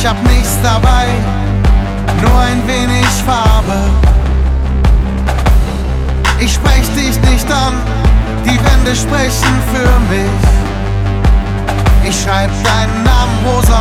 hab nichts dabei, nur ein wenig Farbe. Ich sprech dich nicht an, die Wände sprechen für mich. Ich schreib deinen Namen rosa